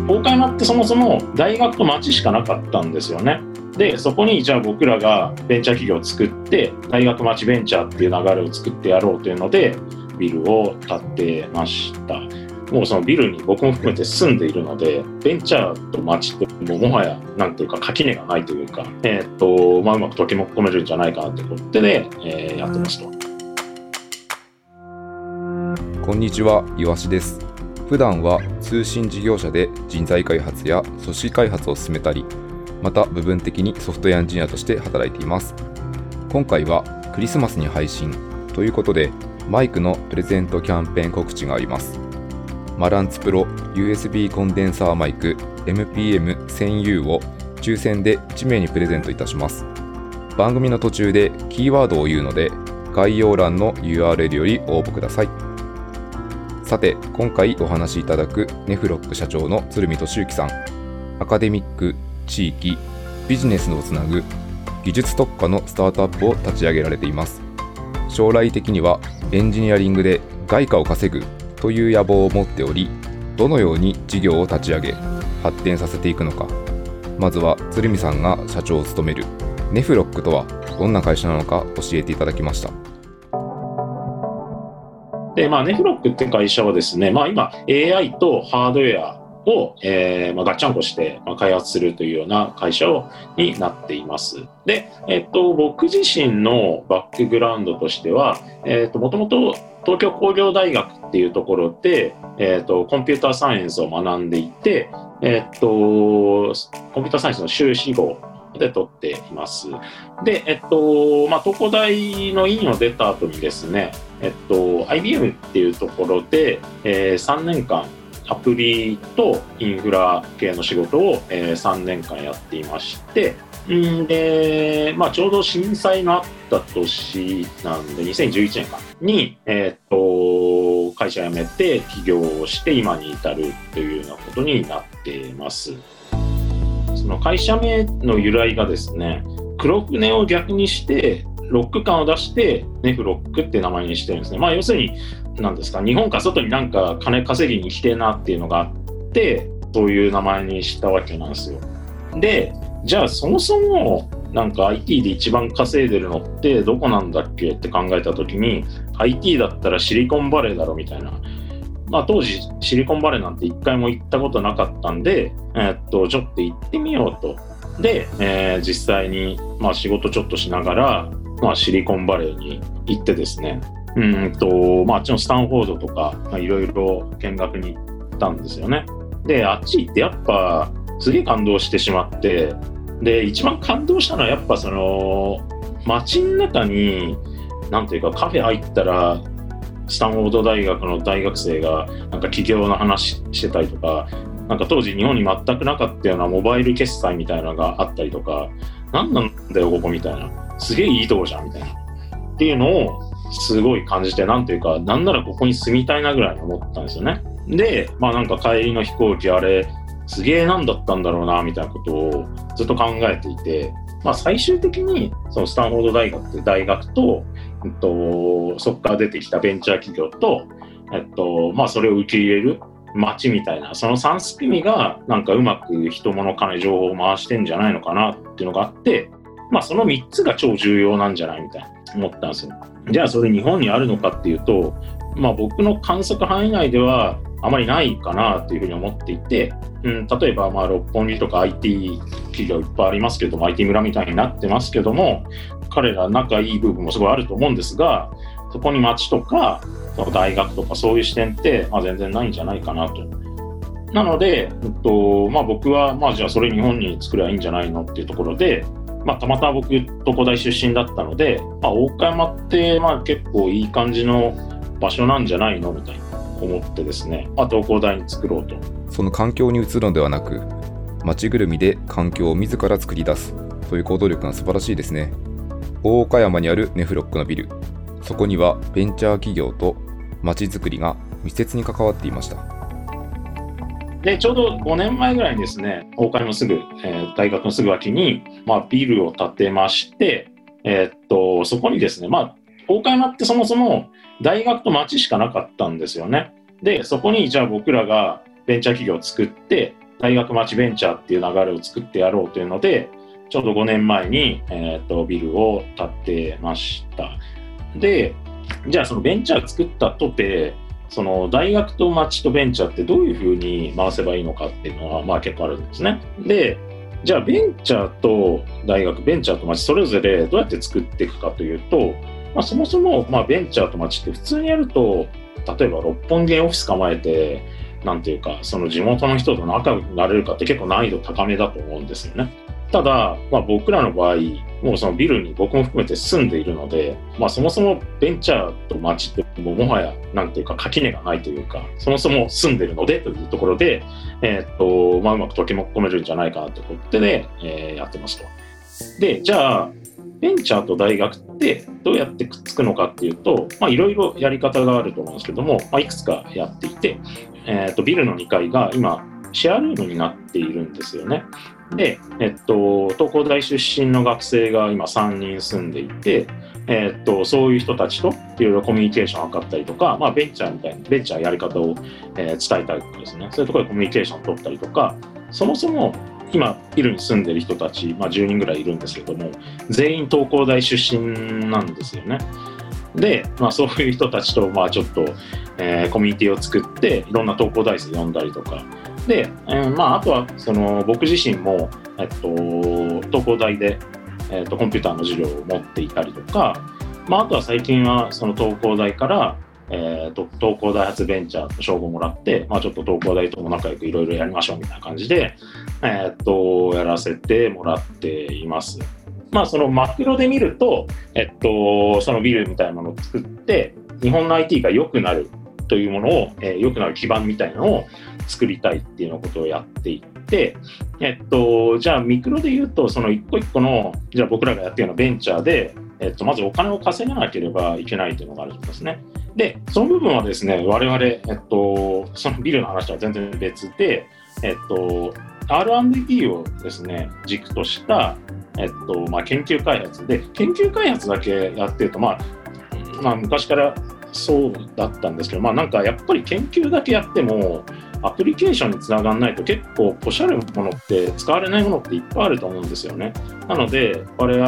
大岡山ってそもそも大学と町しかなかったんですよね。でそこにじゃあ僕らがベンチャー企業を作って大学町ベンチャーっていう流れを作ってやろうというのでビルを建てました。もうそのビルに僕も含めて住んでいるのでベンチャーと町ってもはやなんていうか垣根がないというか、うまく溶け込めるんじゃないかなってことで、やってますと。 こんにちは、岩志です。普段は通信事業者で人材開発や組織開発を進めたり、また部分的にソフトウェアエンジニアとして働いています。今回はクリスマスに配信ということで、マイクのプレゼントキャンペーン告知があります。マランツプロ USB コンデンサーマイク MPM1000U を抽選で1名にプレゼントいたします。番組の途中でキーワードを言うので、概要欄の URL より応募ください。さて、今回お話しいただくネフロック社長の鶴見俊之さん、アカデミック、地域、ビジネスをつなぐ技術特化のスタートアップを立ち上げられています。将来的にはエンジニアリングで外貨を稼ぐという野望を持っており、どのように事業を立ち上げ発展させていくのか。まずは鶴見さんが社長を務めるネフロックとはどんな会社なのか教えていただきました。 でネフロックって会社はですね、今 AI とハードウェアを、ガッチャンコして、開発するというような会社になっています。で、僕自身のバックグラウンドとしては、もともと東京工業大学っていうところで、コンピューターサイエンスを学んでいて、コンピューターサイエンスの修士号で取っています。で、東工大の院を出た後にですね、IBM っていうところで、3年間アプリとインフラ系の仕事を、3年間やっていまして、でちょうど震災のあった年なんで2011年かに、会社辞めて起業をして今に至るというようなことになっています。その会社名の由来がですね、黒船を逆にしてロック感を出してネフロックって名前にしてるんですね。要するに何ですか、日本か外になんか金稼ぎに来てえなっていうのがあってそういう名前にしたわけなんですよ。でじゃあそもそもなんか IT で一番稼いでるのってどこなんだっけって考えた時に IT だったらシリコンバレーだろみたいな。当時シリコンバレーなんて一回も行ったことなかったんで、ちょっと行ってみようと。で、実際に仕事ちょっとしながら、シリコンバレーに行ってですね、あっちのスタンフォードとかいろいろ見学に行ったんですよね。であっち行ってやっぱすげえ感動してしまって、で一番感動したのはやっぱその街の中になんていうかカフェ入ったらスタンフォード大学の大学生がなんか起業の話してたりとか、なんか当時日本に全くなかったようなモバイル決済みたいなのがあったりとか、なんなんだよここみたいな、すげえいいとこじゃんみたいなっていうのをすごい感じて、なんていうかなんならここに住みたいなぐらいに思ったんですよね。でなんか帰りの飛行機あれすげえなんだったんだろうなみたいなことをずっと考えていて、最終的にそのスタンフォード大学って大学と、そこから出てきたベンチャー企業と、それを受け入れる街みたいな、その3組がなんかうまく人物金情報を回してんじゃないのかなっていうのがあって、その3つが超重要なんじゃないみたいな思ったんですよ。じゃあそれ日本にあるのかっていうと、僕の観測範囲内ではあまりないかなというふうに思っていて、例えば六本木とか IT 企業いっぱいありますけども IT 村みたいになってますけども、彼ら仲いい部分もすごいあると思うんですが、そこに町とか大学とかそういう視点って全然ないんじゃないかなと。なので、僕はじゃあそれ日本に作ればいいんじゃないのっていうところで、たまたま僕東工大出身だったので、大岡山って結構いい感じの場所なんじゃないのみたいな思ってですね、東工大に作ろうと。 その環境に移るのではなく、街ぐるみで環境を自ら作り出すという行動力が素晴らしいですね。大岡山にあるネフロックのビル、そこにはベンチャー企業と街づくりが密接に関わっていました。 でちょうど5年前ぐらいにですね、大岡山のすぐ、大学のすぐ脇に、ビルを建てまして、そこにですね、大岡山ってそもそも大学と町しかなかったんですよね。でそこにじゃあ僕らがベンチャー企業を作って大学町ベンチャーっていう流れを作ってやろうというので、ちょうど5年前に、ビルを建てました。で、じゃあそのベンチャー作ったとて、その大学と町とベンチャーってどういうふうに回せばいいのかっていうのはまあ結構あるんですね。で、じゃあベンチャーと大学、ベンチャーと町それぞれどうやって作っていくかというと、そもそもベンチャーと町って普通にやると、例えば六本木にオフィス構えて、なんていうか、その地元の人と仲良くなれるかって結構難易度高めだと思うんですよね。ただ、僕らの場合、もうそのビルに僕も含めて住んでいるので、そもそもベンチャーと町ってもはやなんていうか垣根がないというか、そもそも住んでるのでというところで、うまく溶け込めるんじゃないかなということで、やってますと。で、じゃあベンチャーと大学ってどうやってくっつくのかっていうと、いろいろやり方があると思うんですけども、いくつかやっていて、ビルの2階が今シェアルームになっているんですよね。で、東工大出身の学生が今3人住んでいて、そういう人たちといろいろコミュニケーションを図ったりとか、ベンチャーみたいなベンチャーやり方を、伝えたりとかですね、そういうところでコミュニケーションを取ったりとか、そもそも今ビルに住んでいる人たち、10人ぐらいいるんですけども、全員東工大出身なんですよね。で、そういう人たちとちょっと、コミュニティを作っていろんな東工大生呼んだりとかで、あとはその僕自身も、東工大で、コンピューターの授業を持っていたりとか、あとは最近はその東工大から、東工大発ベンチャーの称号をもらって、ちょっと東工大とも仲良くいろいろやりましょうみたいな感じで、やらせてもらっています。そのマクロで見ると、そのビルみたいなものを作って日本の IT が良くなるというものを、良くなる基盤みたいなのを作りたいっていうようなことをやっていって、じゃあミクロで言うとその一個一個のじゃあ僕らがやっているようなベンチャーで、まずお金を稼がなければいけないというのがあるんですね。で、その部分はですね、我々、そのビルの話とは全然別で、R&D をですね軸とした、研究開発で、研究開発だけやってると、昔からそうだったんですけど、なんかやっぱり研究だけやってもアプリケーションにつながらないと結構ポシャるものって使われないものっていっぱいあると思うんですよね。なので我々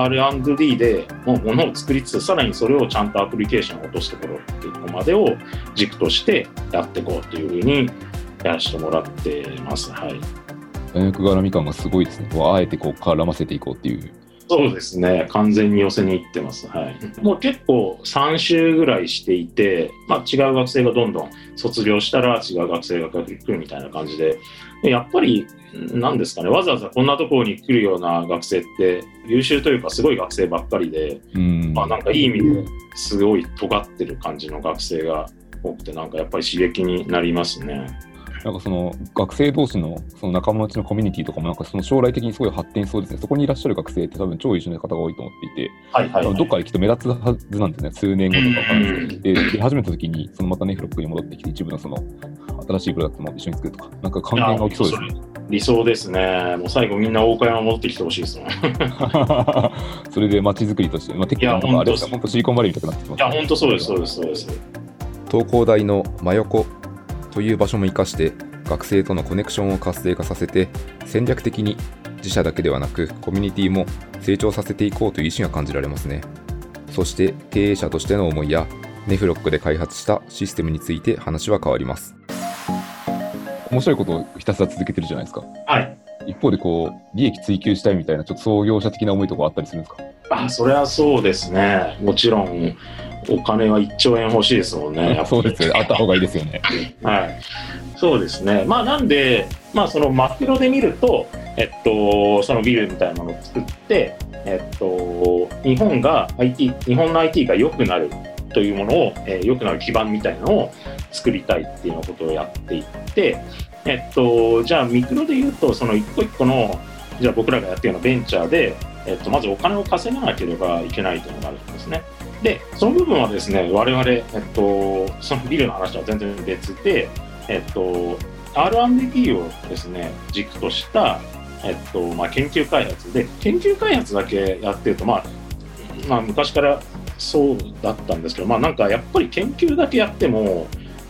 R&D でものを作りつつ、さらにそれをちゃんとアプリケーションを落とすところっていうのまでを軸としてやっていこうというふうにやらせてもらっています。はい。 大学絡み感がすごいですね。あえて絡ませていこうっていう。 そうですね、完全に寄せに行ってます。はい、もう結構3週ぐらいしていて、違う学生がどんどん卒業したら違う学生が来るみたいな感じで、やっぱり何ですかね、わざわざこんなところに来るような学生って優秀というかすごい学生ばっかりで、なんかいい意味ですごい尖ってる感じの学生が多くて、なんかやっぱり刺激になりますね。 なんかその学生同士のその仲間内のコミュニティとかもなんかその将来的にすごい発展しそうですね。そこにいらっしゃる学生って多分超優秀な方が多いと思っていて、どっかできっと目立つはずなんですね。数年後とかわからないですけど、で出始めた時にそのまたネフロックに戻ってきて一部のその新しいプロダクトも一緒に作るとか、なんか関係が起きそうですね。 理想ですね。もう最後みんな大岡山戻ってきてほしいですもん。 それで街づくりとして、テックなんかあれですか、本当シリコンバレーみたいになってきます、ね。 いや本当そうですそうですそうです。 東工大の真横という場所も生かして学生とのコネクションを活性化させて、戦略的に自社だけではなくコミュニティも成長させていこうという意思が感じられますね。そして経営者としての思いやネフロックで開発したシステムについて話は変わります。面白いことをひたすら続けてるじゃないですか。 はい。 一方で利益追求したいみたいなちょっと創業者的な思いとかあったりするんですか？ それはそうですね。もちろんお金は1兆円欲しいですもんね。 そうですよね。あった方がいいですよね。 はい。そうですね。なんで、そのマクロで見ると、そのビルみたいなものを作って、日本の IT が良くなるというものを、良くなる基盤みたいなのを作りたいっていうようなことをやっていって、じゃあミクロで言うと、その一個一個の、じゃあ僕らがやっているようなベンチャーで、まずお金を稼がなければいけないというのがあるんですね。で、その部分はですね、我々、そのビルの話とは全然別で、R&D をですね軸とした、研究開発で、研究開発だけやってると、昔からそうだったんですけど、なんかやっぱり研究だけやっても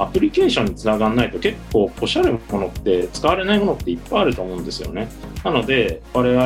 アプリケーションにつながらないと結構おしゃれなものって使われないものっていっぱいあると思うんですよね。なので我々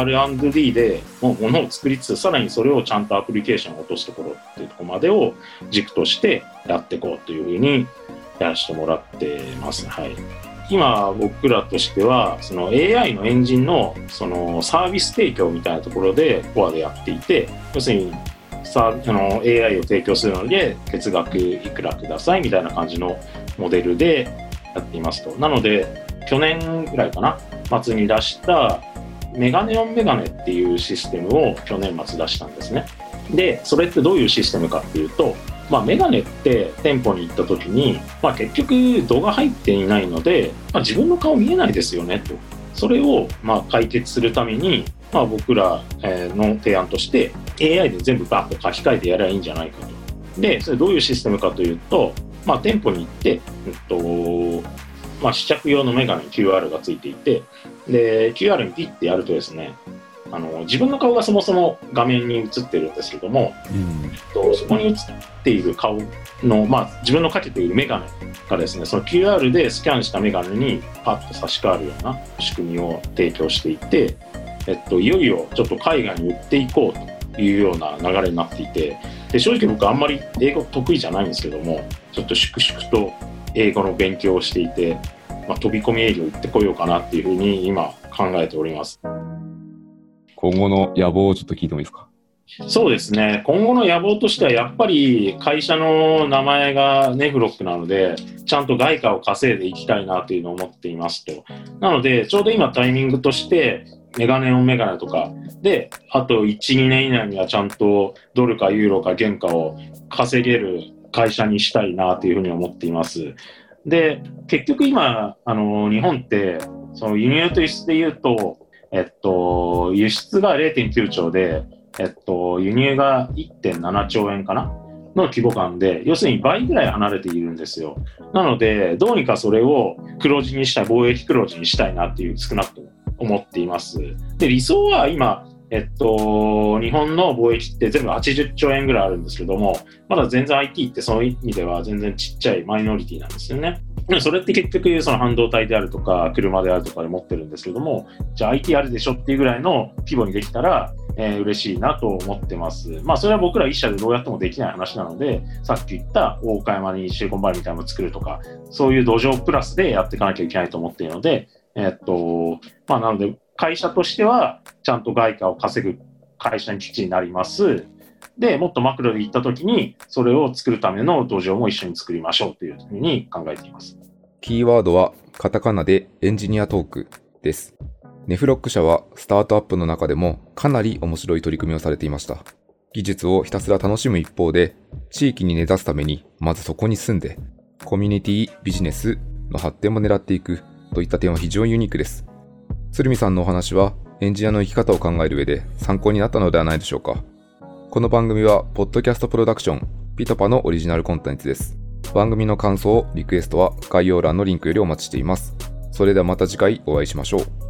R&D でもうものを作りつつ、さらにそれをちゃんとアプリケーションを落とすところっていうところまでを軸としてやっていこうというふうにやらせてもらってます。はい。今僕らとしてはその AI のエンジンのそのサービス提供みたいなところでコアでやっていて、要するにAI を提供するので月額いくらくださいみたいな感じのモデルでやっていますと。なので去年ぐらいかな末に出したメガネオンメガネっていうシステムを去年末出したんですね。でそれってどういうシステムかっていうと、メガネって店舗に行った時に、結局度が入っていないので、自分の顔見えないですよねと。それを解決するために、僕らの提案として AI で全部バッと書き換えてやればいいんじゃないかと。でそれどういうシステムかというと、店舗に行って、試着用のメガネに QR がついていて、で QR にピッてやるとですね、自分の顔がそもそも画面に映ってるんですけども、そこに映っている顔の、自分のかけているメガネがですね、その QR でスキャンしたメガネにパッと差し替わるような仕組みを提供していて、いよいよちょっと海外に売っていこうというような流れになっていて、で正直僕あんまり英語得意じゃないんですけども、ちょっと粛々と英語の勉強をしていて、飛び込み営業行ってこようかなっていうふうに今考えております。 今後の野望をちょっと聞いてもいいですか？ そうですね。今後の野望としてはやっぱり会社の名前がネフロックなので、ちゃんと外貨を稼いでいきたいなというのを思っていますと。なのでちょうど今タイミングとしてメガネオンメガネとかで、あと 1,2 年以内にはちゃんとドルかユーロか原価を稼げる会社にしたいなというふうに思っています。で結局今日本ってその輸入と輸出でいうと、輸出が 0.9 兆で、輸入が 1.7 兆円かなの規模感で、要するに倍ぐらい離れているんですよ。なのでどうにかそれを黒字にしたい、貿易黒字にしたいなっていう少なくとも思っています。で理想は今日本の貿易って全部80兆円ぐらいあるんですけども、まだ全然 IT ってその意味では全然ちっちゃいマイノリティなんですよね。それって結局その半導体であるとか車であるとかで持ってるんですけども、じゃあ IT あるでしょっていうぐらいの規模にできたら、嬉しいなと思ってます。それは僕ら一社でどうやってもできない話なので、さっき言った大岡山にシリコンバレーみたいなのを作るとか、そういう土壌プラスでやっていかなきゃいけないと思っているので、なので会社としてはちゃんと外貨を稼ぐ会社に基地になります。でもっとマクロで言ったときにそれを作るための土壌も一緒に作りましょうというふうに考えています。 キーワードはカタカナでエンジニアトークです。ネフロック社はスタートアップの中でもかなり面白い取り組みをされていました。技術をひたすら楽しむ一方で、地域に根ざすためにまずそこに住んでコミュニティビジネスの発展も狙っていくといった点は非常にユニークです。鶴見さんのお話はエンジニアの生き方を考える上で参考になったのではないでしょうか。この番組はポッドキャストプロダクションピトパのオリジナルコンテンツです。番組の感想、リクエストは概要欄のリンクよりお待ちしています。それではまた次回お会いしましょう。